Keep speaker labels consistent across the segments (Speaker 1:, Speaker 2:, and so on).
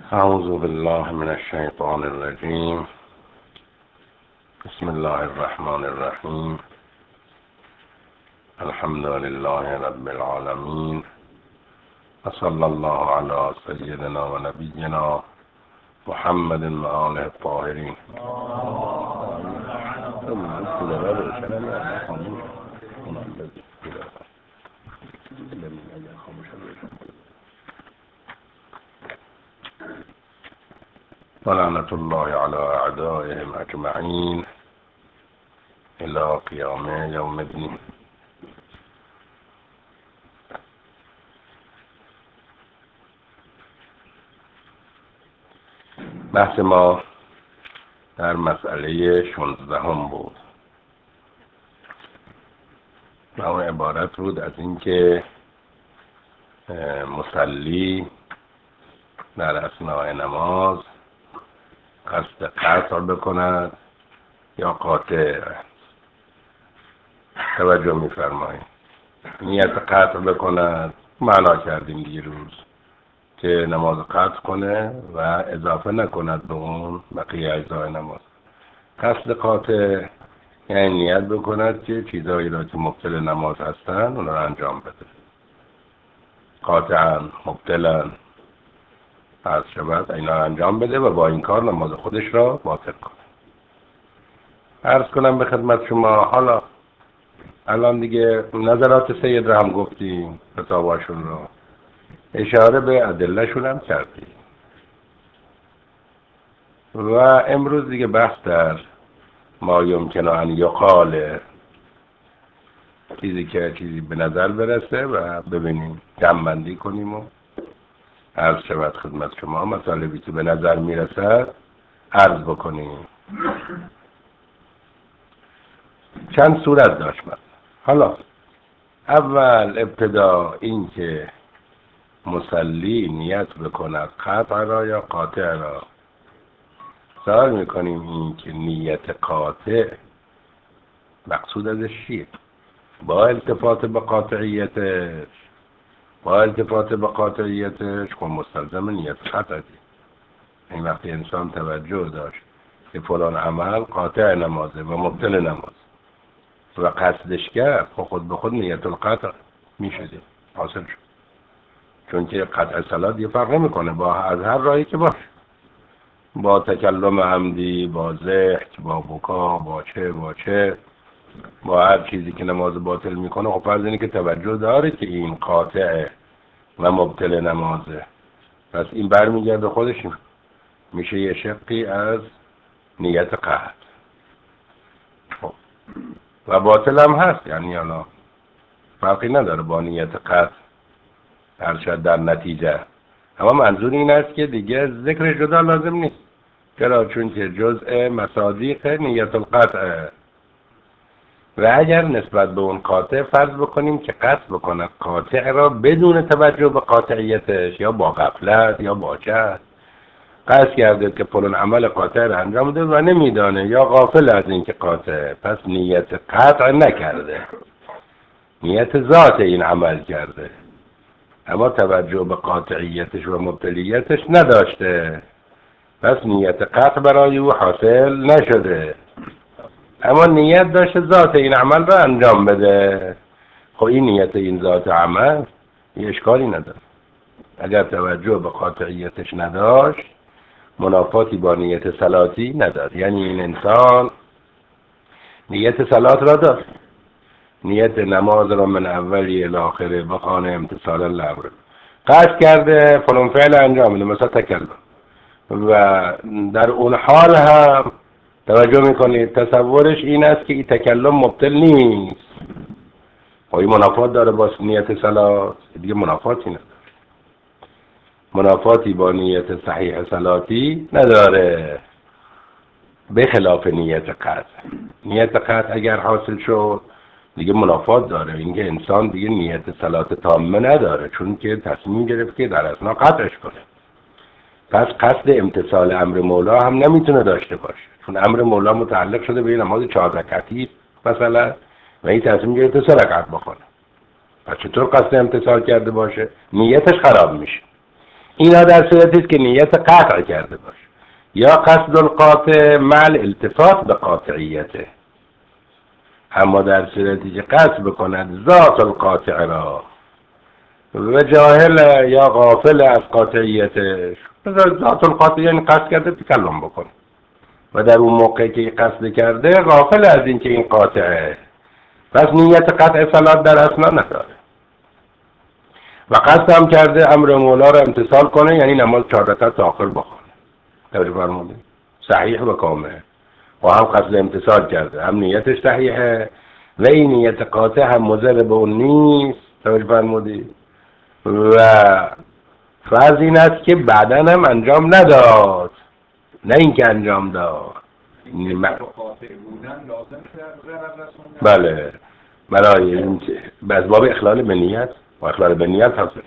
Speaker 1: أعوذ بالله من الشيطان الرجيم. بسم الله الرحمن الرحيم. الحمد لله رب العالمين، وصلى الله على سيدنا ونبينا محمد وآله الطاهرين. ولعنة الله على أعدائهم أجمعين إلى قيام يوم الدين. بحث ما در مسئله 16 بود و اون عبارت بود از اینکه مصلی در اثناء نماز قصد قطع بکند یا قاطع. توجه می‌فرمایید. نیت قطع بکند معنا کردیم دیروز که نماز قطع کنه و اضافه نکند به اون بقیه اجزای نماز. قصد قاطع یعنی نیت بکند که چیزایی را که مبطل نماز هستن اون را انجام بده. قاطعاً مبطلاً از شبت اینا را انجام بده و با این کار نماز خودش را باطل کنه. عرض کنم به خدمت شما حالا الان دیگه نظرات سید را هم گفتیم، فتاواشون را اشاره به ادله شون هم کردیم و امروز دیگه بحث در ما یمکن ان یقال، چیزی به نظر برسه و ببینیم جمع‌بندی کنیم و عرض شود خدمت شما مطالبی که به نظر میرسد عرض بکنیم. چند صورت داشت. حالا اول ابتدا این که مصلی نیت بکند قطع را یا قاطع را. سوال میکنیم این که نیت قاطع مقصود ازش چیه؟ با التفات به قاطعیتش خب مستلزم نیت قطع دی. این وقتی انسان توجه داشت که فلان عمل قاطع نمازه و مبطل نماز و قصدش کرد خود به خود نیت القطع میشده، حاصل شد. چون که قطع صلات یه فرق میکنه با از هر راهی که باشه، با تکلم عمدی، با ضحک، با بکا، با هر چیزی که نماز باطل میکنه. خب فرض اینه که توجه داره که این قاطع و مبطل نمازه، پس این برمیگرده خودش میشه یه شقی از نیت قطع. خب و باطل هم هست، یعنی حالا فرقی نداره با نیت قطع ارشد در نتیجه. اما منظور این است که دیگه ذکر جدا لازم نیست. چرا؟ چون که جزء مصادیق نیت القطع و اگر نسبت به اون قاطع فرض بکنیم که قصد بکنه قاطع را بدون توجه به قاطعیتش یا با غفلت یا با جهل قصد کرده که فلان عمل قاطع را انجام بده و نمیدانه یا غافل از این که قاطع، پس نیت قطع نکرده، نیت ذات این عمل کرده اما توجه به قاطعیتش و مبطلیتش نداشته، پس نیت قطع برای او حاصل نشده، اما نیت داشته ذات این عمل را انجام بده. خب این نیت این ذات عمل یه اشکالی نداره. اگر توجه به قاطعیتش نداشت منافاتی با نیت صلاتی نداره. یعنی این انسان نیت صلات را داره، نیت نماز را من اولی الی آخره بخانه امتثال الامر قصد کرده فلان فعل انجام بده، مثلا تکلم، و در اون حال هم توجه میکنید تصورش این است که این تکلم مبطل نیست. خب این منافات داره با نیت صلات؟ دیگه منافاتی نداره، منافاتی با نیت صحیح صلاتی نداره، به خلاف نیت قطع. نیت قطع اگر حاصل شد دیگه منافات داره، اینکه انسان دیگه نیت صلات تامه نداره، چون که تصمیم گرفت که در اثنا قطعش کنه. پس قصد امتثال امر مولا هم نمیتونه داشته باشه، چون امر مولا متعلق شده به نماز 4 رکعتی مثلا و این تصمیم گرفته 3 رکعت بکنه. پس چطور قصد امتثال کرده باشه؟ نیتش خراب میشه. اینا در صورتی است که نیت قطع کرده باشه، یا قصد القاطع مع الالتفات به قاطعیته. اما در صورتی که قصد بکند ذات القاطع را و جاهل یا غافل از قاطعیتش، ذات القاطع یعنی قصد کرده تکلم بکنه و در اون موقع که قصد کرده غافل از این که این قاطعه، پس نیت قطع صلات در اصلا نداره و قصد هم کرده امر مولا را امتثال کنه، یعنی نماز 4 رکعت تا آخر بخونه. توجه فرمودید؟ صحیح و کامل. و هم قصد امتثال کرده، هم نیتش صحیحه و این نیت قاطع هم مضر به اون نیست. توجه فرمودید؟ و فرض این است که بعداً هم انجام نداد، نه اینکه انجام داد. بله، برای این از باب اخلال به نیت و اخلال به نیت هست.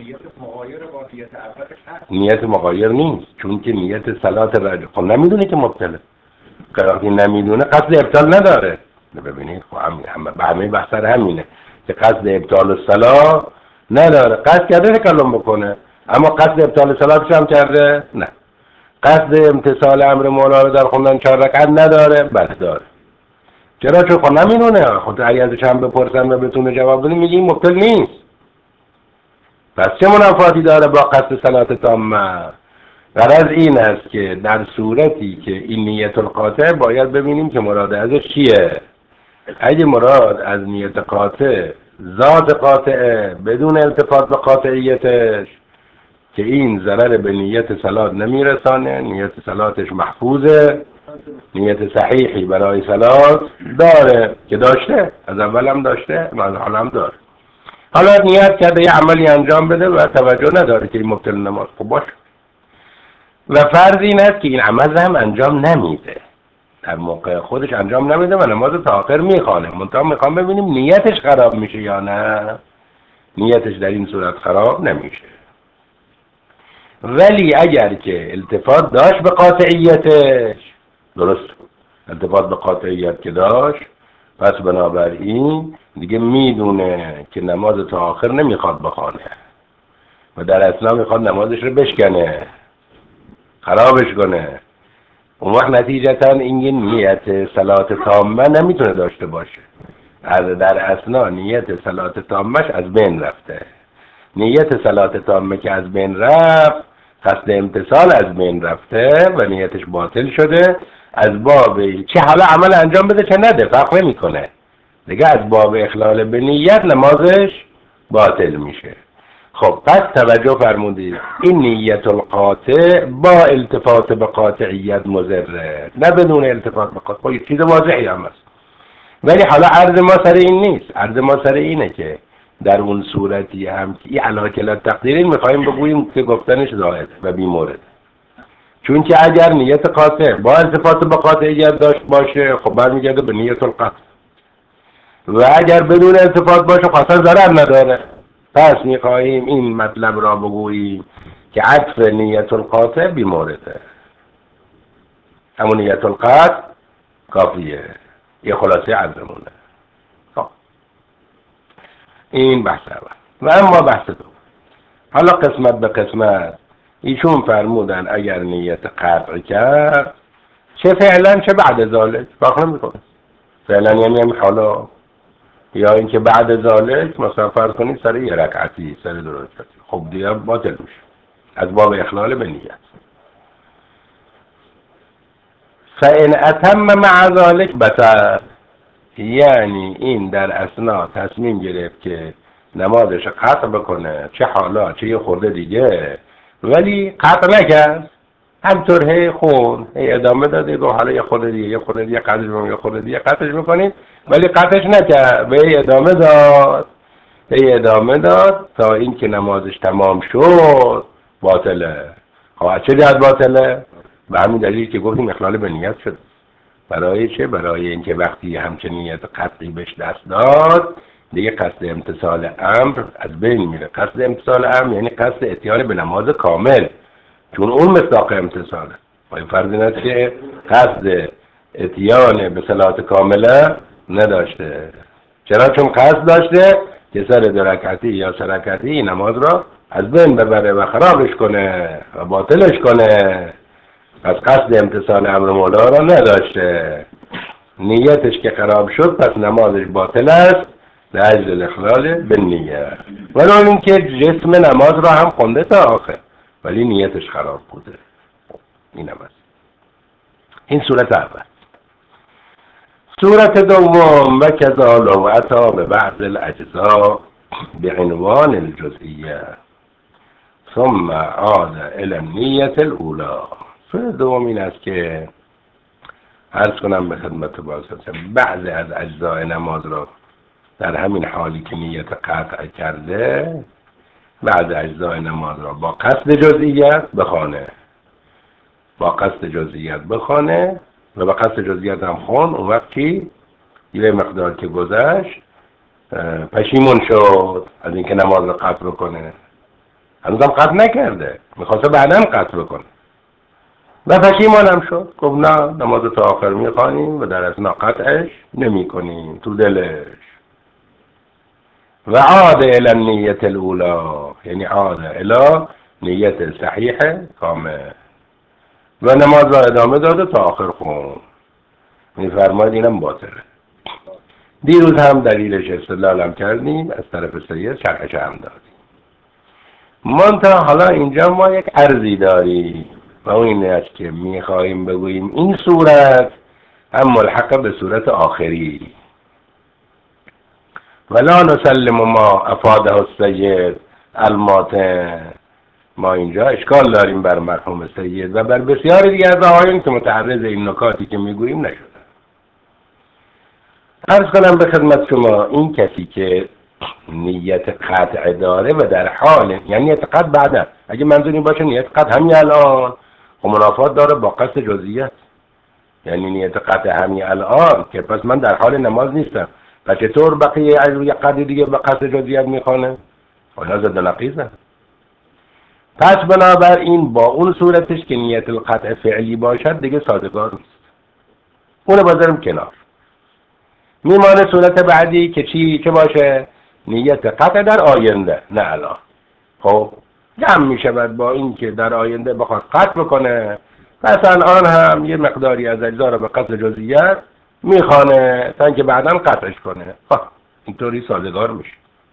Speaker 1: نیت مغایر نیست، چون که نیت صلات رجل خب نمیدونه که مبتله، وقتی نمیدونه قصد ابطال نداره. ببینید خب همه بحث همینه که قصد ابطال الصلاة نداره، قصد کرده تکلم بکنه اما قصد ابطال صلاتش هم کرده نه. قصد امتثال امر مولا رو در خوندن 4 رکعت نداره، بله داره. چرا؟ چون خود نمیدونه. خود اگه ازش هم بپرسن و بتونه جواب بده میگه این مبطل نیست. پس چه منافاتی داره با قصد صلات تامه؟ غرض این است که در صورتی که این نیت القاطع باید ببینیم که مراد ازش چیه. اگه مراد از نیت قاطع ذات قاطعه بدون التفات به قاطعیتش که این ضرر به نیت صلات نمیرسانه، نیت صلاتش محفوظه، نیت صحیحی برای صلات داره که داشته، از اول هم داشته، از حال هم داره. حالا نیت کرده یه عملی انجام بده و توجه نداره که این مبطل نماز، خب باشه. و فرض این است که این عمل هم انجام نمیده، در موقع خودش انجام نمیده و نماز تا آخر میخوانه. منتها میخوام ببینیم نیتش خراب میشه یا نه. نیتش در این صورت خراب نمیشه، ولی اگر که التفات داشت به قاطعیتش، درست التفات به قاطعیت که داشت، پس بنابراین دیگه میدونه که نماز تا آخر نمیخواد بخوانه و در اثنا میخواد نمازش رو بشکنه، خرابش کنه. اون وقت نتیجتا این نیت صلات تامه نمیتونه داشته باشه. در اثنا نیت صلات تامش از بین رفته. نیت صلات تامه که از بین رفت، قصد امتثال از بین رفته و نیتش باطل شده. از باب چه حالا عمل انجام بده چه نده فرق نمیکنه دیگه، از باب اخلال به نیت نمازش باطل میشه. خب پس توجه فرمودید، این نیت القاطع با التفات به قاطعیت مضره، نه بدون التفات به قاطع. خب چیز واضحی هم است، ولی حالا عرض ما سر این نیست. عرض ما سر اینه که در اون صورتی هم که این علاکلات تقدیرین میخواییم بگوییم که گفتنش زائد و بی مورد، چون که اگر نیت قاطع با التفات به قاطعیت داشت باشه خب برمیگرده به نیت القطع، و اگر بدون التفات باشه خاصا ضرر نداره. پس میخواییم این مطلب را بگوییم که عطف نیت القاطع بی مورده، همون نیت القطع کافیه. یه خلاصه عرضمونه. خب این بحث اول. و اما بحث دو، حالا قسمت به قسمت. ایشون فرمودن اگر نیت قطع کرد چه فعلا چه بعد ذالک فرق نمیکنه. فعلا یعنی همین حالا، یا اینکه بعد ذالک مثلا فرض کنید سر یه رکعتی، سر 2 رکعتی، خب دیگه باطل میشه از باب اخلال به نیت. فإن اتم مع ذلك بطل، یعنی این در اثنا تصمیم گرفت که نمازش قطع بکنه، چه حالا چه یه خورده دیگه، ولی قطع نکرد، همطور هی خون هی ادامه داده، گفت حالا یه خورده دیگه یه خورده دیگه قطعش میکنیم، یه خورده دیگه قطعش میکنیم، ولی قطعش نکرد، به هی ادامه داد، هی ادامه داد تا این که نمازش تمام شد، باطله. خب چه جهت باطله؟ به همین دلیل که گفتیم اخلال به نیت شد. برای چه؟ برای اینکه وقتی همچنین نیت قطعی بهش دست داد دیگه قصد امتثال امر از بین میره. قصد امتثال امر یعنی قصد اتیان به نماز کامل، چون اون مصداق امتثاله. و این فرض این است که قصد اتیان به صلات کامله نداشته. چرا؟ چون قصد داشته که سر 2 رکعتی یا 3 رکعتی نماز را از بین ببره و خرابش کنه و باطلش کنه، پس قصد امتثال امر مولا را نداشته، نیتش که خراب شد پس نمازش باطل است لأجل الاخلال به نیت. ولو اینکه جسم نماز را هم خونده تا آخر ولی نیتش خراب بوده. این هم است. این صورت اول. صورت دوم: و کذا لو اتی به بعض الاجزاء بعنوان الجزئیه ثم عاد الى النیة الاولی. صورت دوم این است که عرض کنم به خدمت بازرسان بعضی از اجزای نماز را در همین حالی که نیت قطع کرده بعض اجزای نماز را با قصد جزئیت بخوانه، با قصد جزئیت بخوانه و با قصد جزئیت هم خون. اون وقتی یه مقدار که گذشت پشیمون شد از اینکه نماز را قطع بکنه، هنوز هم قطع نکرده، میخواسته بعداً قطع بکنه و پشیمان هم شد، گفت نه نماز تا آخر میخوانیم و در اثنا قطعش نمی کنیم تو دلش. و عاد الی النیة الاولی، یعنی عاد الی نیت صحیح کامل و نماز را ادامه داده تا آخر خون. میفرماید اینم باطله. دیروز هم دلیلش استدلالم کردیم، از طرف سید شرحش هم دادیم. منتها حالا اینجا ما یک عرضی داریم و اون این است که میخواهیم بگوییم این صورت هم ملحق به صورت آخری. ولا نسلم ما افاده السید الماتن. ما اینجا اشکال داریم بر مرحوم سید و بر بسیاری دیگر از آقایون که متعرض این نکاتی که میگوییم نشده. عرض کنم به خدمت شما این کسی که نیت قطع داره و در حال، یعنی نیت قطع بعدا، اگه منظور این باشه نیت قطع همین الان، خب منافات داره با قصد جزئیت. یعنی نیت قطع همین الان که پس من در حال نماز نیستم و چطور بقیه یه قدر دیگه به قصد جزئیت میخوانه؟ اینا ضد نقیضه. پس بنابراین با اون صورتش که نیت القطع فعلی باشد دیگه سازگار نیست، اونو بذاریم کنار. میمانه صورت بعدی که چه باشه؟ نیت قطع در آینده، نه الان. خب جمع میشود با این که در آینده بخواد قطع بکنه، پس الان هم یه مقداری از اجزا رو به قصد جزئیت میخوانه تا اینکه بعداً قطعش کنه. اینطوری سازگار میشه.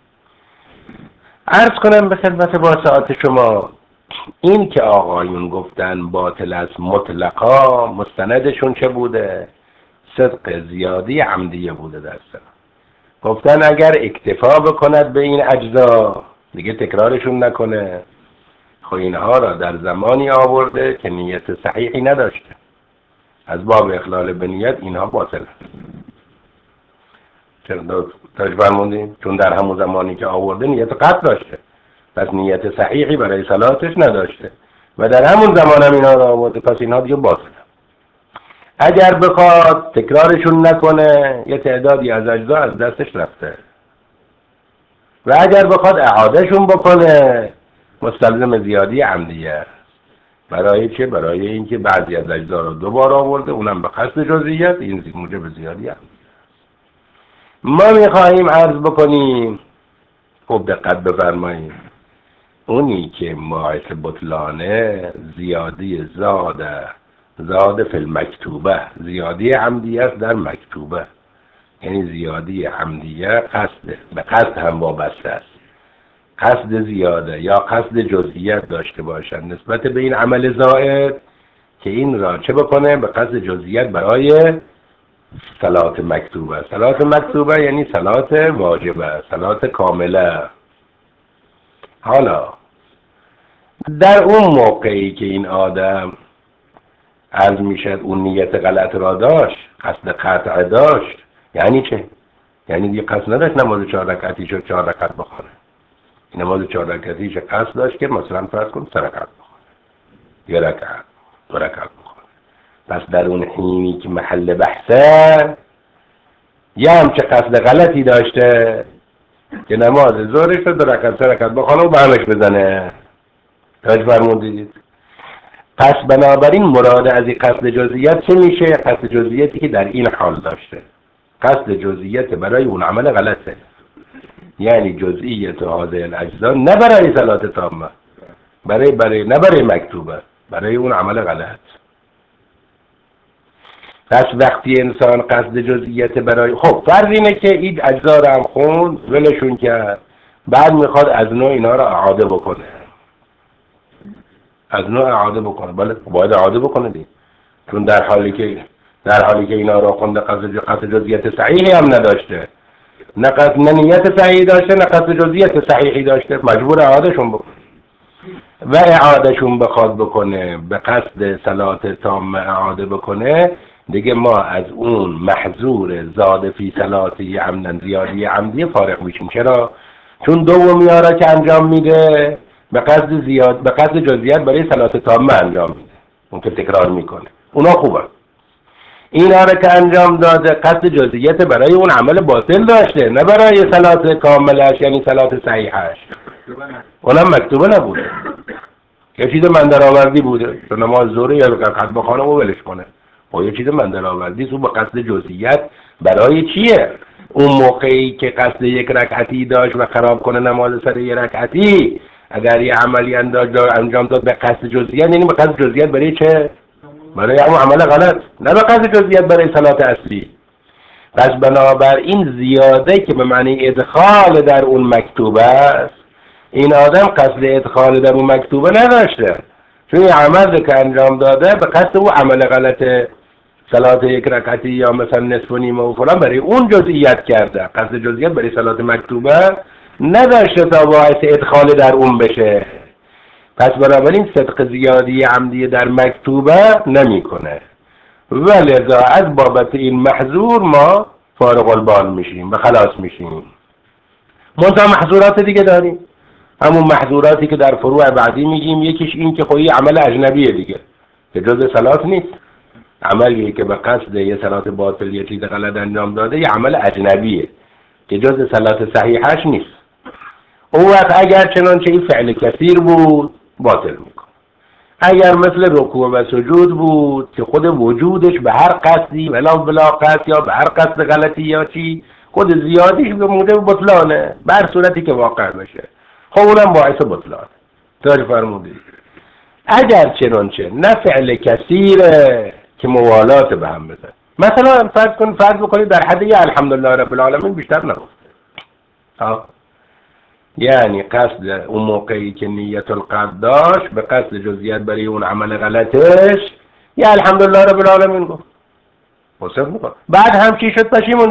Speaker 1: عرض کنم به خدمت واسعات شما این که آقایون گفتن باطل است مطلقا، مستندشون چه بوده؟ صدق زیادی عمدیه بوده در سر. گفتن اگر اکتفا بکند به این اجزا دیگه تکرارشون نکنه. خب اینها را در زمانی آورده که نیت صحیحی نداشته، از باب اخلال به نیت اینها باطل است. چرا فرمودیم؟ چون در همون زمانی که آورده نیت قطع داشته، پس نیت صحیحی برای صلاتش نداشته و در همون زمان هم اینا را آورده، پس اینها دیگه باطل. اگر بخواد تکرارشون نکنه یه تعدادی از اجزا از دستش رفته و اگر بخواد اعادهشون بکنه مستلزم زیادی عمدیه. برای چه؟ برای اینکه بعضی از اجزا رو دوباره آورده، اونم به قصد جزئیت، این موجب زیادی عمدیه. ما میخواهیم عرض بکنیم، خب دقت بفرمایید، اونی که باعث بطلانه زیادی زاد فی المکتوبه، زیادی عمدیه است در مکتوبه، یعنی زیادی عمدیه قصده، به قصد هم وابسته است. قصد زیاده یا قصد جزئیت داشته باشد نسبت به این عمل زائد که این را چه بکنه؟ به قصد جزئیت برای صلات مکتوبه. صلات مکتوبه یعنی صلات واجبه، صلات کامله. حالا در اون موقعی که این آدم عرض میشد اون نیت غلط را داشت، قصد قطع داشت، یعنی چه؟ یعنی دیگه قصد نداشت نماز 4 رکعتی شد 4 رکعت بخونه. این نماز 4 رکعتیش قصد داشت که مثلا فرض کن 3 رکعت بخونه، 1 رکعت 2 رکعت بخونه. پس در اون حینی که محل بحثه یه همچه قصد غلطی داشته که نماز ظهرش رو 2 رکعت 3 رکعت بخونه و برمش بزنه. توجه فرمودید؟ پس بنابراین مراد از این قصد جزئیت چه میشه؟ قصد جزئیتی که در این حال داشته، قصد جزئیت برای اون عمل غلطه. یعنی جزئیت هذه الاجزا نه برای صلات تامه، نه برای مکتوبه، برای اون عمل غلط. پس وقتی انسان قصد جزئیت برای فرض اینه که این اجزا رو هم خوند ولشون کرد، بعد میخواد از نوع اینا رو اعاده بکنه. بله باید اعاده بکنه دیگه، چون در حالی که اینا رو خونده قصد جزئیت صحیحی هم نداشته، نه نیت صحیحی داشته، نه قصد جزئیت صحیحی داشته، مجبور اعادهشون بکنه. و اعادهشون بخواد بکنه به قصد صلات تامه اعاده بکنه، دیگه ما از اون محظور زاد فی صلاتی عمدن زیادی عمدی فارغ میشیم. چرا؟ چون دومیارا که انجام میده به قصد جزئیات برای صلات تامه انجام میده، اون که تکرار میکنه، اونا خوبه. اینا رو که انجام داده قصد جزئیات برای اون عمل باطل داشته، نه برای صلات کاملش یعنی صلات صحیحش. اونم مکتوبه نبوده، یه چیز مندرآوردی بوده، تو نماز ظهر یا رکعت بخونه و ولش کنه. یه چیز مندرآوردی تو با قصد جزئیات برای چیه؟ اون موقعی که قصد یک رکعتی داشت و خراب کنه نماز سر یک رکعتی، اگر یه عملی انجام داد به قصد جزئیات، یعنی به قصد جزئیات برای چه؟ برای همون عمل غلط، نه به قصد جزئیات برای صلات اصلی. پس بنابراین زیاده که به معنی ادخال در اون مکتوبه است، این آدم قصد ادخال در اون مکتوبه نداشته، چون این عمل که انجام داده به قصد اون عمل غلط صلات یک رکعتی یا مثلا نصف و نیمه و فلان برای اون جزئیات کرده، قصد جزئیات برای صلات مکتوبه نداشته تا باعث ادخال در اون بشه. پس بنابراین صدق زیادی عمدی در مکتوبه نمیکنه، ولذا از بابت این محظور ما فارغ البال میشیم و خلاص میشیم. منتها محظورات دیگه داریم، همون محظوراتی که در فروع بعدی میگیم. یکیش این که خودی عمل اجنبیه دیگه، که جز صلات نیست. عملی که به قصد یه صلات باطل یه چیز غلط انجام داده یه عمل اجنبیه که جز صلات صحیحش نیست. اون وقت اگر چنانچه این فعل کثیر بود باطل میکنه. اگر مثل رکوع و سجود بود که خود وجودش به هر قصدی ولا بلا قصد یا به هر قصد غلطی یا چی خود زیادیش به موجب بطلانه، بر صورتی که واقع بشه، اونم باعث بطلانه. تاج فرمودید اگر چنانچه نه فعل کثیره که موالات به هم بده، مثلا فرض بکنید در حد یه الحمدلله رب العالمین بیشتر نگفته، یعنی قصد اون موقعی که نیت القصد داشت به قصد جزئیات برای اون عمل غلطش یا الحمدلله رب العالمین گفت، وصف میکنه. بعد هم چی شد؟ پشیمون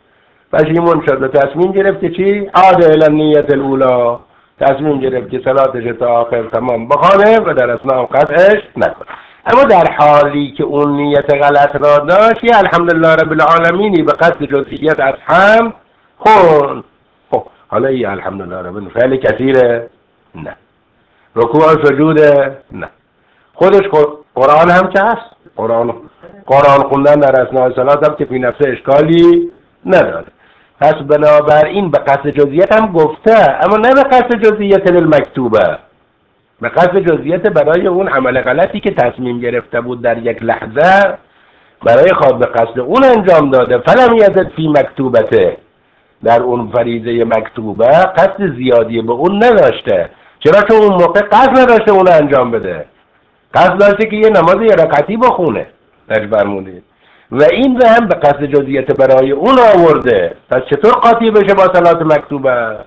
Speaker 1: شد و تصمیم گرفت که چی؟ عاده الی النیت الاولی، تصمیم گرفت که صلاتش تا آخر تمام بخونه و در اثناء قطعش نکنه. اما در حالی که اون نیت غلط را داشت یا الحمدلله رب العالمینی به قصد جزئیات از هم خون. حالا این الحمدلله رب فعل کثیره؟ نه. رکوع و سجوده؟ نه. خودش قرآن هم که هست، قرآن خوندن در اثناء صلات هم که فی نفسه اشکالی نداره. پس بنابراین به قصد جزئیات هم گفته، اما نه به قصد جزئیات للمکتوبه، به قصد جزئیات برای اون عمل غلطی که تصمیم گرفته بود در یک لحظه برای خواب به قصد اون انجام داده. فلم یزد فی مکتوبته، در اون فریضه مکتوبه قصد زیادی به اون نداشته. چرا؟ چون اون موقع قصد نداشته اون انجام بده، قصد داشته که یه نماز یه رکعتی بخونه. فرمودید و این رو هم به قصد جزئیات برای اون آورده، پس چطور قاطی بشه با صلات مکتوبه؟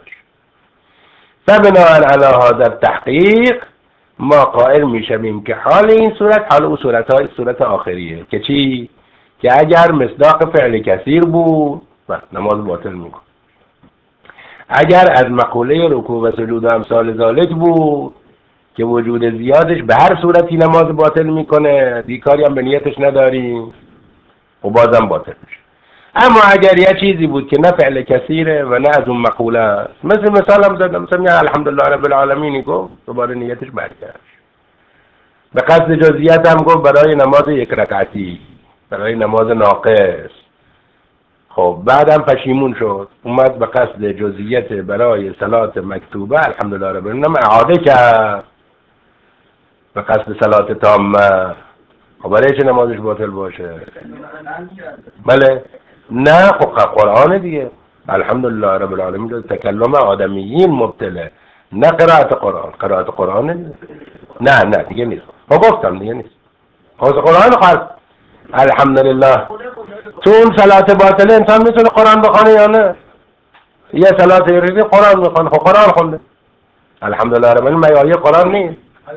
Speaker 1: فبناء علی هذا التحقیق ما قائل میشویم که حال این صورت حال اون صورت آخریه که چی؟ که اگر مصداق فعل کثیر بود نماز باطل میکن. اگر از مقوله رکوع و سجود و امثال ذالک بود که وجود زیادش به هر صورتی نماز باطل میکنه، دیکاری هم به نیتش نداریم و بازم باطل میشه. اما اگر یه چیزی بود که نه فعل کثیره و نه از اون مقوله است، مثال هم زدم، مثلا الحمدلله رب العالمین گفت دوباره نیتش برگشت، به قصد جزئیات هم گفت برای نماز یک رکعتی، برای نماز ناقص. خب بعدم پشیمون شد، اومد به قصد جزئیات برای صلات مکتوبه الحمدلله رب العالمین اعاده کرد به قصد صلات تامه. خب برای چه نمازش باطل باشه؟ بله نه، خب قرآن دیگه، الحمدلله رب العالمین جز تکلم آدمیین مبتله، نه قرائت قرآن. قرائت قرآن نه دیگه نیست. گفتم دیگه نیست. قرآن خواست الحمدلله. تو اون صلات باطله انسان میتونه قرآن بخونه یا نه؟ یه صلات ریزی قرآن میخونه، خب قرآن خونده الحمدلله رب العالمین. آیه قرآن نیست،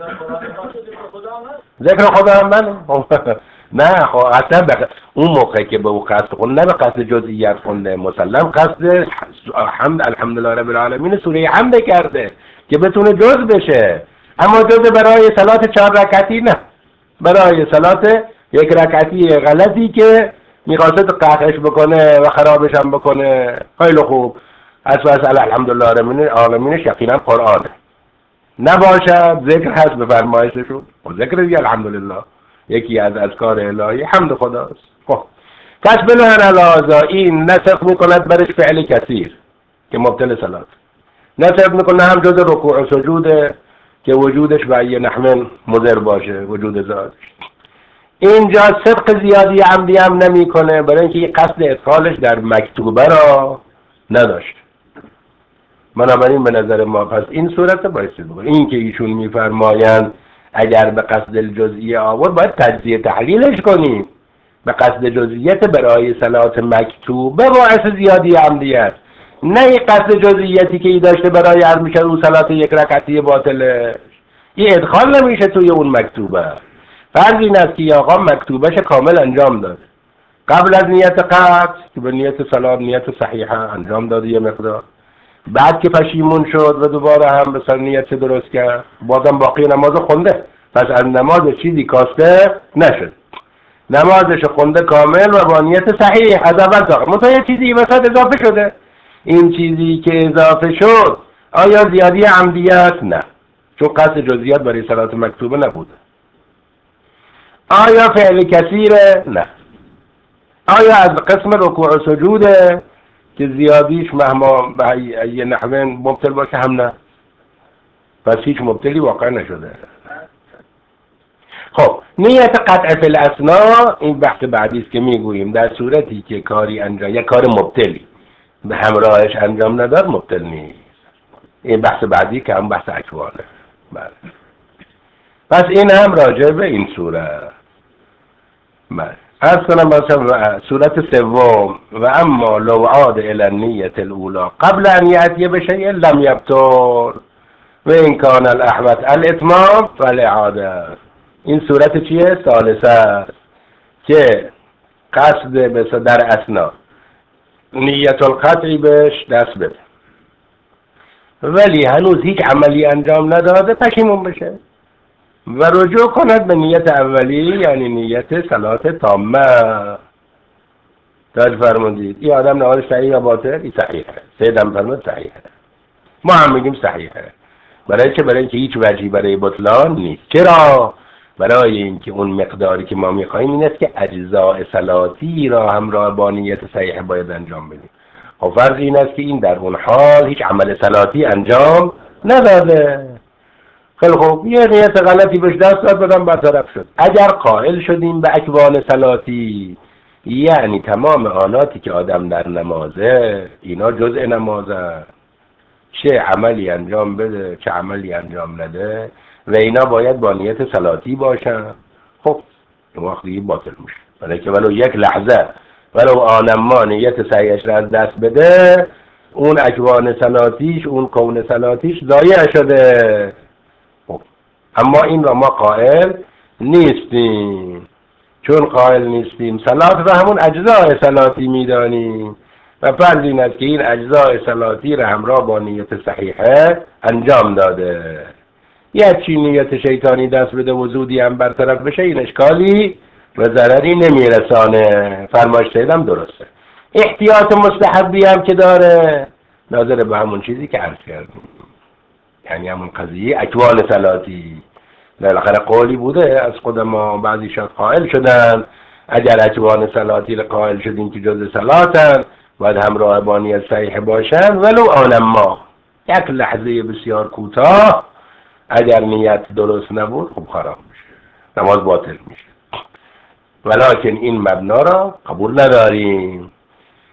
Speaker 1: ذکر خدا هم بله. نه خب اصلا اون موقع که به او قصد خونده، نه به قصد جزئیات خونده، مسلم قصد حمد الحمدلله رب العالمین سوره حمد کرده که بتونه جز بشه، اما جز برای صلات 4 رکعتی نه، برای صلات 1 رکعتی غلطی که میخواست قطعش بکنه و خرابش هم بکنه. خیلی خوب، اساس الحمدلله رب العالمینش یقینا قرآنه. نباشد ذکر هست به فرمایششون و ذکر دیگه الحمدلله یکی از اذکار الهی حمد خداست. خب پس بنهر الازا این نسخ میکند برش فعل کثیر که مبتل صلات، نسخ میکنه هم جز رکوع و سجوده که وجودش به یه نحو مضر باشه، وجود ذاتش. اینجا صدق زیادی عمدی هم نمیکنه برای اینکه قصد ادخالش در مکتوبه را نداشت. بنابراین به نظر ما پس این صورت بایستی بکنه. این که ایشون میفرمایند اگر به قصد الجزئیه آورد باید تجزیه تحلیلش کنیم. به قصد جزئیت برای صلات مکتوبه باعث زیادی عمدی است، نه این قصد جزئیتی که ای داشته برای هر میشه او صلات 1 رکعتی باطله، این ادخال نمیشه توی اون مکتوبه. فرض این است که آقا مکتوبهش کامل انجام داد، قبل از نیت قطع که به نیت صلات نیت صحیحه انجام داد یه مقدار، بعد که پشیمون شد و دوباره هم به سر نیت درست کرد، بازم باقی نماز خونده، پس از نماز چیزی کاسته نشد، نمازش خونده کامل و با نیت صحیح از اول تا منتها یه چیزی وسط اضافه شده. این چیزی که اضافه شد آیا زیادی عمدی است؟ نه، چون قصد جزئیات برای صلات مکتوبه نبوده. آیا فعل کثیره؟ نه. آیا از قسم رکوع و سجوده که زیادیش مهما به یه نحوه مبتل باشه؟ هم نه. پس هیچ مبتلی واقع نشده. خب نیت قطع فی الاسنا این بحث بعدی است که میگوییم در صورتی که کاری انجام، یا کار مبتلی به همراهش انجام نداد مبتل نیست. این بحث بعدی که هم بحث اکوانه. بله. پس این هم راجع به این صورت. بله. از کنم مثلا صورت سوم و اما لو عاد الى النیت الاولا قبل ان یأتی بشیء لم یبطل و این کان الاحوط الاتمام فالاعاده. این صورت چیه؟ ثالثه است که قصد به در اسنا نیت القطعی بهش دست بده ولی هنوز هیچ عملی انجام نداده، پشیمون بشه و رجوع کند به نیت اولی، یعنی نیت صلات تامه. توجه فرمودید این آدم نمازش صحیح یا باطل؟ این صحیحه. سیدم فرمود صحیحه، ما هم میگیم صحیحه. برای چه؟ برای اینکه هیچ وجهی برای بطلان نیست. چرا؟ برای اینکه اون مقداری که ما میخوایم این است که اجزاء صلاتی را همراه با نیت صحیح باید انجام بدیم. خب فرض این است که این در اون حال هیچ عمل صلاتی انجام نداده. خیلی خوب، یه نیت غلطی بهش دست داد بدم برطرف شد. اگر قائل شدیم به اکوان صلاتی، یعنی تمام آناتی که آدم در نمازه اینا جزء نمازه، چه عملی انجام بده چه عملی انجام نده و اینا باید با نیت صلاتی باشن. خب این وقتی باطل میشه، ولی که ولو یک لحظه ولو آنما نیت صحیحش را از دست بده، اون اکوان صلاتیش، اون کون صلاتیش ضایع شده. خب اما این را ما قائل نیستیم. چون قائل نیستیم صلات را همون اجزای صلاتی میدانیم و فرض این است که این اجزای صلاتی را همراه با نیت صحیحه انجام داده. یه چی نیت شیطانی دست بده و زودی هم برطرف بشه این اشکالی و ضرری نمیرسانه. فرمایش دیدم درسته. احتیاط مستحبی هم که داره ناظر به همون چیزی که عرض کردیم، یعنی همون قضیه اکوان صلاتی. بالاخره قولی بوده از قدما، بعضی شاید قائل شدن اگر اکوان صلاتی را قائل شدیم که جز صلاتن باید همراه با نیت صحیح باشن، ولو آنما یک لحظه بسیار کوتاه اگر نیت درست نبود خب خراب میشه، نماز باطل میشه. ولکن این مبنا را قبول نداریم.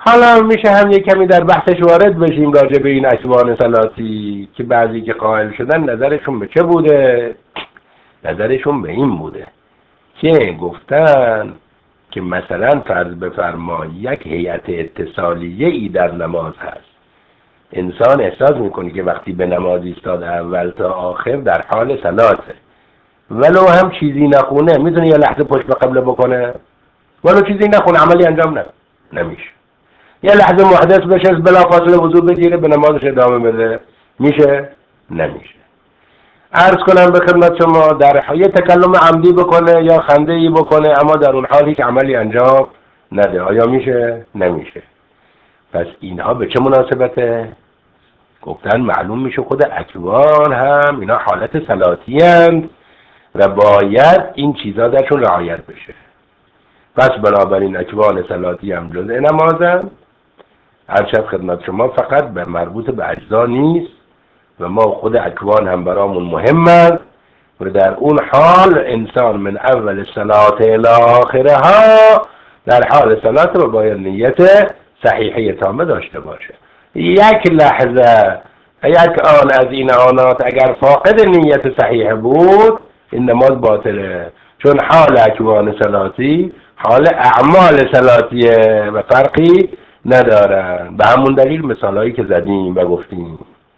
Speaker 1: حالا میشه هم یک کمی در بحثش وارد بشیم راجع به این اکوان صلاتی که بعضی که قائل شدن نظرشون به چه بوده؟ نظرشون به این بوده که گفتن که مثلا فرض بفرما یک هیئت اتصالیه ای در نماز هست. انسان احساس میکنه که وقتی به نماز ایستاده اول تا آخر در حال صلاته، ولو هم چیزی نخونه میتونه یه لحظه پشت به قبله بکنه، ولو چیزی نخونه عملی انجام نمیشه. یه لحظه محدث بشه بلافاصله وضو بگیره به نمازش ادامه بده، میشه؟ نمیشه. عرض کنم به خدمت شما در یه تکلم عمدی بکنه یا خنده ای بکنه اما در اون حال هیچ عملی انجام نده، آیا میشه؟ نمیشه. پس اینها به چه مناسبته؟ گفتن معلوم میشه خود اکوان هم اینا حالت صلاتی هستند و باید این چیزا درشون رعایت بشه. پس بنابراین اکوان صلاتی هم جزء نمازن. هر شب خدمت شما فقط به مربوط به اجزا نیست و ما خود اکوان هم برامون مهم است و در اون حال انسان من اول صلات الی آخرها در حال صلات رو باید نیت صحیحه تامه داشته باشه. یک لحظه یک آن از این آنات اگر فاقد نیت صحیح بود این نماز باطله، چون حال اکوان صلاتی حال اعمال صلاتیه و فرقی ندارن. به همون دلیل مثالهایی که زدیم و گفتیم.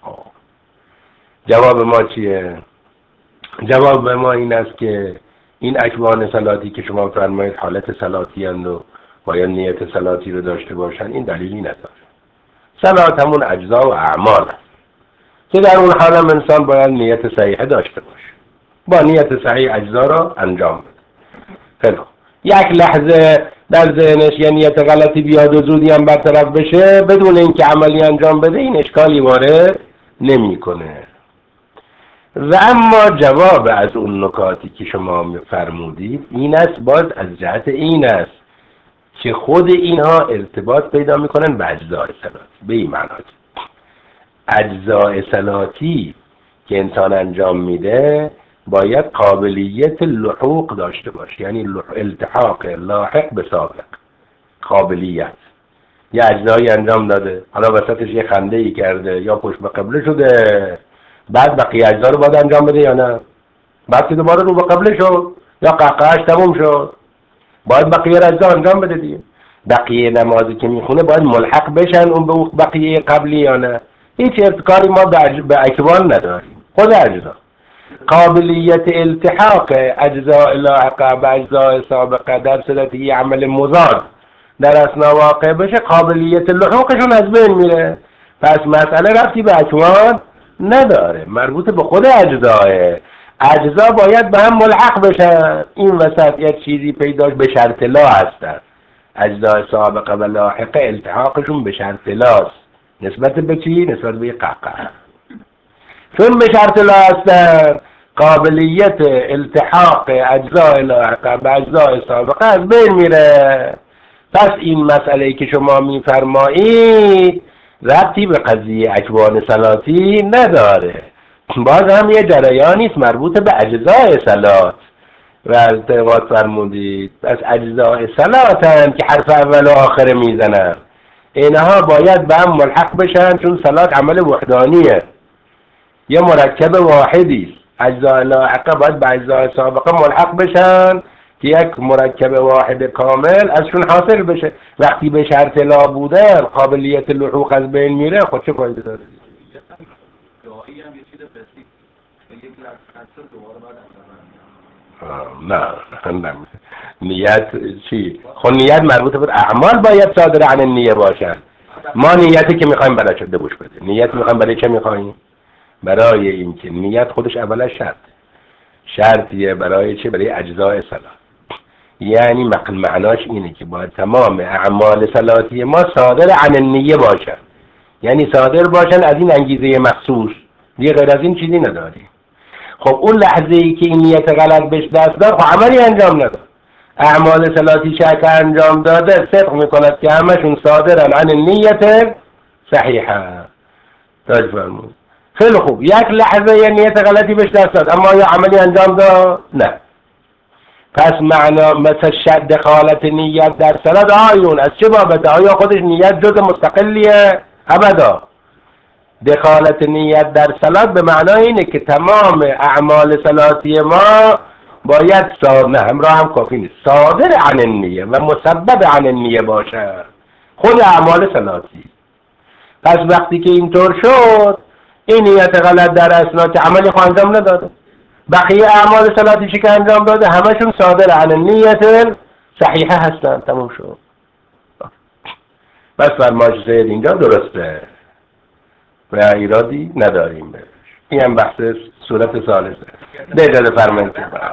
Speaker 1: جواب ما چیه؟ جواب ما این است که این اکوان صلاتی که شما فرمایید حالت صلاتی اند و باید نیت صلاتی رو داشته باشن این دلیلی نداره. صلات همون اجزا و اعمال است که در اون حال هم انسان باید نیت صحیحه داشته باشه، با نیت صحیح اجزا را انجام بده. خیلی خوب. یک لحظه در ذهنش یه نیت غلطی بیاد و زودی هم برطرف بشه بدون اینکه عملی انجام بده این اشکالی وارد نمیکنه. و اما جواب از اون نکاتی که شما فرمودید این است، باز از جهت این است که خود اینها ارتباط پیدا میکنن به اجزای صلاتی. به این معنی اجزای صلاتی که انسان انجام میده باید قابلیت لحوق داشته باشه، یعنی التحاق لاحق به سابق. قابلیت یه اجزایی انجام داده، حالا وسطش یه خنده ای کرده یا پشت به قبله شده، بعد بقیه اجزا رو باید انجام بده یا نه؟ بعد که دوباره رو به قبله شد یا قهقهش تموم شد باید بقیه اجزا انجام بده دیگه. بقیه نمازی که میخونه باید ملحق بشن اون به بقیه قبلی یا نه؟ هیچ ارتکاری ما به اکوان نداریم. خود اجزا قابلیت التحاق اجزاء لاحقه به اجزاء سابقه در صورت یه عمل مضاد در اثنا واقع بشه قابلیت لحوقشون از بین میره. پس مسئله ربطی به اکوان نداره، مربوط به خود اجزاه. اجزا باید به هم ملحق بشن. این وسط یک چیزی پیداش به شرط لا هستن. اجزاء سابقه و لاحقه التحاقشون به شرط لاست. نسبت به چی؟ نسبت به قهقه. چون به شرط لا هستن قابلیت التحاق اجزاء لاحقه به اجزاء سابقه از بین میره. پس این مسئله که شما میفرمایید ربطی به قضیه اکوان صلاتی نداره، باز هم یه جریانی است مربوط به اجزاء صلات و ارتباط فرمودید. پس اجزاء صلات هم که حرف اول و آخر میزنن اینها باید به هم ملحق بشن، چون صلات عمل وحدانیه، یه مرکب واحدی. اجزاء لاحقه باید به اجزاء سابقه ملحق بشن که یک مرکب واحد کامل ازشون حاصل بشه. وقتی به شرط لا بودن قابلیت لحوق از بین میره خود چه فایده داره؟
Speaker 2: دعایی هم یه چیز بسیط یک لحظه دوباره بعد
Speaker 1: نه نیت چی؟ خود نیت مربوط به اعمال باید صادر عن النیه باشن. ما نیتی که میخوایم برای چه بوش بده؟ نیت میخوایم برای چه میخوایم؟ برای اینکه نیت خودش اولا شرطیه. برای چه؟ برای اجزاء صلات. یعنی معناش اینه که باید تمام اعمال صلاتی ما صادر عن النیه باشن، یعنی صادر باشن از این انگیزه مخصوص، دیگه غیر از این چیزی نداریم. خب اون لحظه ای که این نیت غلط بهش دست داد خب عملی انجام نداد. اعمال صلاتی که انجام داده صدق میکند که همشون صادرن عن النیت صحیحه. توجه فرمود. خیلی خوب، یک لحظه یه نیت غلطی بهش دست داد اما یا عملی انجام داد؟ نه. پس معنا مثل دخالت نیت در صلات آیون از چه بابته؟ آیا خودش نیت جز مستقلیه؟ ابدا. دخالت نیت در صلات به معنای اینه که تمام اعمال صلاتی ما باید نه همراه هم کافی نیست، صادر عن النیه و مسبب عن النیه باشه، خود اعمال صلاتی. پس وقتی که اینطور شد، این نیت غلط در اثناء که عملی خود انجام نداده، بقیه اعمال صلاتیشی که انجام داده همشون صادر عن النیت صحیحه هستن. تموم شد. بس فرمایش سید اینجا درسته و ایرادی نداریم بهش. این هم بحث صورت ثالثه. به اجازه فرمایید.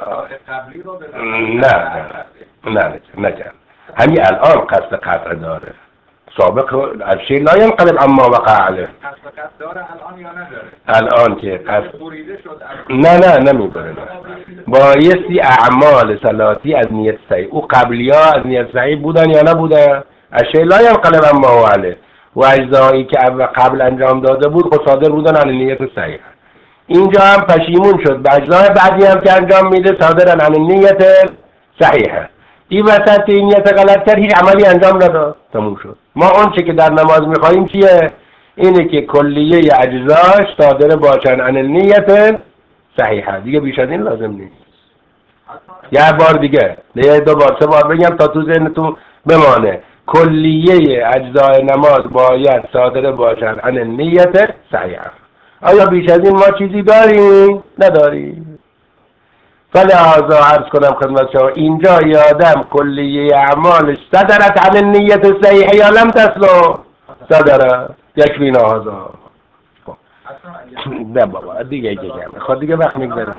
Speaker 1: نه همین الان قصد قطع داره. سابق الشیء لا ينقلب عما وقع عليه.
Speaker 2: قصد داره الان یا نداره؟
Speaker 1: الان که قصد
Speaker 2: بریده شد.
Speaker 1: نه نمیبره. بایستی اعمال صلاتی از نیت صحیح، او قبلی‌ها از نیت صحیح بودن یا نبودن؟ الشیء لا ينقلب عما هو عليه. و اجزایی که قبل انجام داده بود خود صادر بودن عن نیت صحیح. اینجا هم پشیمون شد به اجزای بعدی هم که انجام میده صادرن عن نیت صحیحه. این وسط این نیت غلط کرد، هیچ عملی انجام نداد. تموم شد. ما اون چه که در نماز میخواهیم چیه؟ اینه که کلیه اجزاش صادر باشن عن نیت صحیحه. دیگه بیش از این لازم نیست. یه بار دیگه، یه دو بار سه بار بگم تا تو ذهنتون بمانه. کلیه اجزای نماز باید صادر باشن عن نیت صحیحه. آیا بیش از این ما چیزی داریم؟ نداریم. فلذا عرض کنم خدمت شما اینجا یادم کلیه اعمالش صدرت عن نیت صحیحه یا لم تصلح؟ صدرت. یکفینا هذا. نه بابا دیگه خود دیگه وقت میگذره.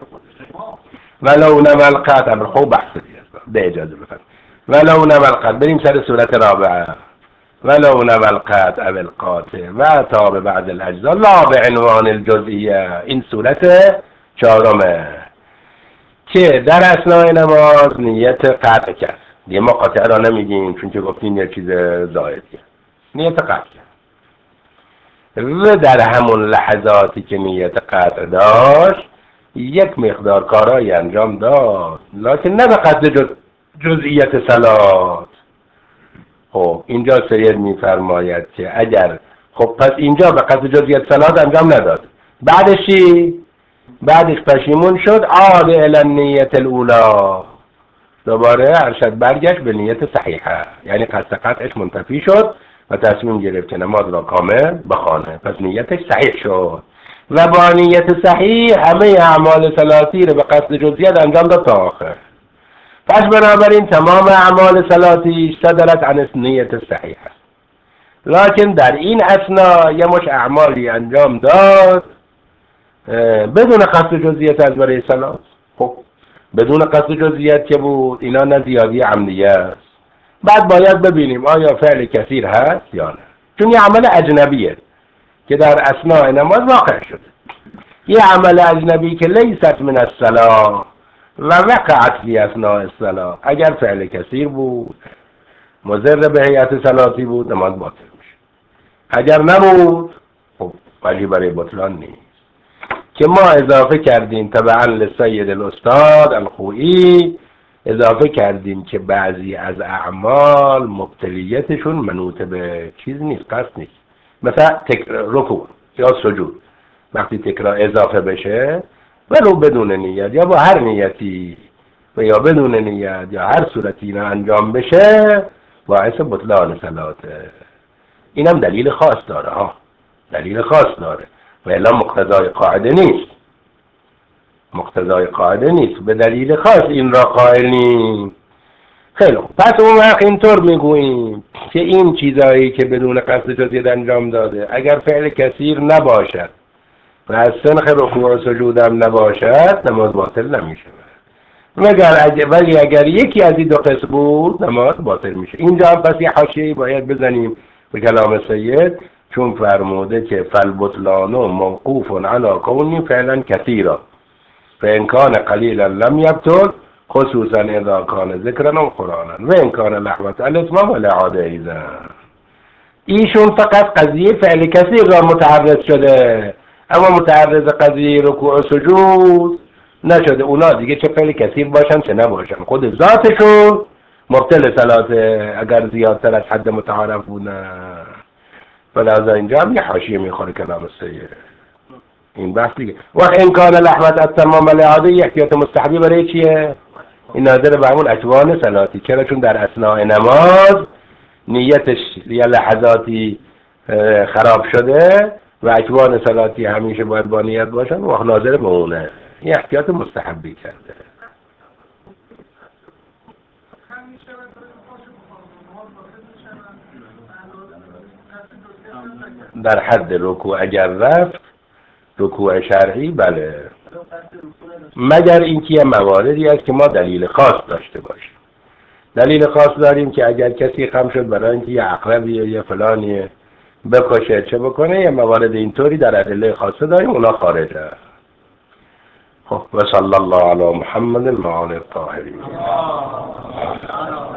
Speaker 1: ولو نما القطع. خوب بحث دیگه. به اجازه بفرمایید. ولو نما القطع. بریم سر صورت رابعه. ولو نما القطع او القاطع و تاب بعد الاجزاء لا بعنوان الجزئیه. این صورت چهارمه که در اثناء نماز نیت قطع کرد. دیگه ما قاطع را نمیگیم چون که گفتیم یه چیز زائدیه. نیت قطع کرد و در همون لحظاتی که نیت قطع داشت یک مقدار کارایی انجام داد، لکن نه به قصد جزئیت صلات. خب اینجا سید میفرماید که اگر خب پس اینجا به قصد جزئیت صلات انجام نداد، بعدش پشیمون شد، عاد الی النیت الاولی، دوباره ارشد برگشت به نیت صحیحه، یعنی قصد قطعش منتفی شد و تصمیم گرفت که نماز را کامل بخوانه. پس نیتش صحیح شد و با نیت صحیح همه اعمال صلاتی رو به قصد جزئیت انجام داد تا آخر. پس بنابراین تمام اعمال صلاتی صدرت عن نیت صحیحه. لکن در این اثنا یه مش اعمالی انجام داد بدون قصد جزئیت از برای صلات. خب بدون قصد جزئیت که بود، اینا نه زیادی عمدیه است. بعد باید ببینیم آیا فعل کثیر هست یا نه، چون یه عمل اجنبیه که در اثناء نماز واقع شده. یه عمل اجنبی که لیست من الصلاة و وقعت فی اثناء الصلاة، اگر فعل کثیر بود مضر به هیئت صلاتی بود نماز باطل میشه. اگر نبود خب ولی برای بطلان نیست. که ما اضافه کردیم تبعا لسید الاستاد الخوئی، اضافه کردیم که بعضی از اعمال مبتلیتشون منوط به چیز نیست، قصد نیست. مثلا رکوع یا سجود وقتی تکرار اضافه بشه ولو بدون نیت یا با هر نیتی و یا بدون نیت یا هر صورتی اینا انجام بشه باعث بطلان صلاته. اینم دلیل خاص داره ها، دلیل خاص داره و الا مقتضای قاعده نیست. مقتضای قاعده نیست، به دلیل خاص این را قائلیم. خیلی خوب، پس اون وقت اینطور میگوییم که این چیزایی که بدون قصد جزئیت انجام داده اگر فعل کثیر نباشد و از سنخ رکوع و سجود هم نباشد نماز باطل نمیشه. ولی اگر یکی از این دو قسم بود نماز باطل میشه. اینجا هم پس یه حاشیه‌ای باید بزنیم به کلام سید، چون فرموده که فالبطلان موقوف علی کون فعلا کثیرا فإن كان قلیلا لم یبطل خصوصا اذا كان ذکرا و قرآنا و ان كان لحوة الاتمام والاعاده ایضا. ایشون فقط قضیه فعل کثیر را متعرض شده، اما متعرض قضیه رکوع و سجود نشده اونا دیگه چه خیلی کثیف باشن چه نباشن خود ذاتشون مبتل ثلاثه اگر زیادتر از حد متعارف بودن. فلذا اینجا هم یه حاشیه میخوره کلام سید این بحث دیگه. وقت امکان لحمت از تمام العاده احتیاط مستحبی برای چیه؟ این ناظر به همون اتوان صلاتی. چرا؟ چون در اثناء نماز نیتش یه لحظاتی خراب شده و اتوان صلاتی همیشه باید با نیت باشن و ناظر به اونه. این احتیاط مستحبی کرده. در حد رکوع اگر رفت رکوع شرعی بله، مگر اینکه یه مواردی است که ما دلیل خاص داشته باشیم. دلیل خاص داریم که اگر کسی خم شد برای اینکه یه عقربی یا یه فلانی بکشه چه بکنه، یه موارد اینطوری در ادله خاصه داریم اونا خارجه. خب و صلی الله علی محمد و آل الطاهرین.